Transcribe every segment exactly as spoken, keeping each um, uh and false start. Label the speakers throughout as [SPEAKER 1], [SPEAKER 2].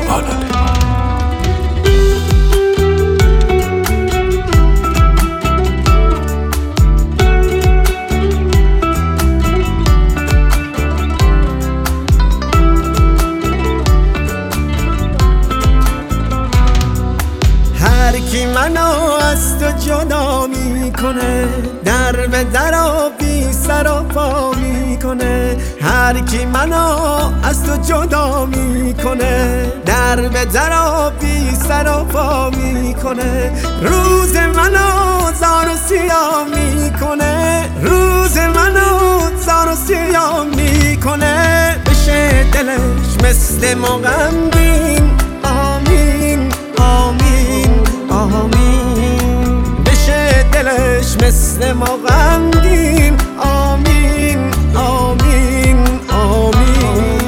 [SPEAKER 1] آلاله.
[SPEAKER 2] هر کی منو از تو جدا میکنه در به در و بی سر و پا میکنه. هر کی منو از تو جدا میکنه در به در و بی سر و پا میکنه. روز منو زار و سیاه میکنه، روز منو زار و سیاه میکنه. بشه دلش مثل ما غمگین، آمین آمین آمین. بشه دلش مثل ما غمگین، آمین آمین آمین.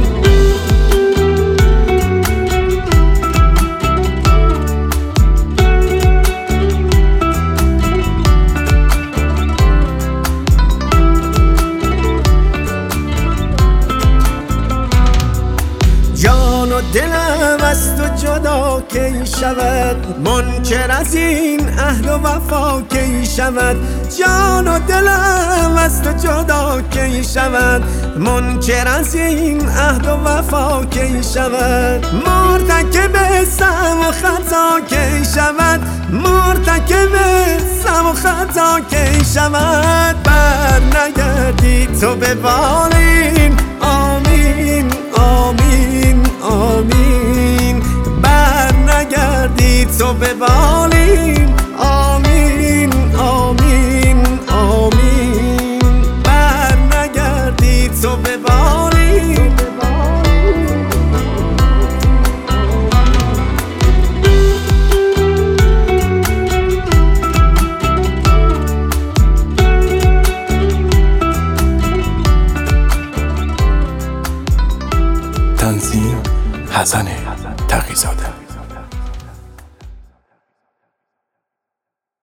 [SPEAKER 2] جان و دلم از تو جدا کی شود، منکر از این عهد و وفا کی شود. جان و دلم از تو جدا کی شود، منکر از این عهد و وفا کی شود. مرتکب سم و خطا کی شود، مرتکب سم و خطا کی شود. بر نگردی تو به بالین، آمین آمین آمین. بر نگردی تو به بالین، آمین آمین آمین. بر نگردی تو به بالین.
[SPEAKER 1] تنظیم حسن تقی‌زاده.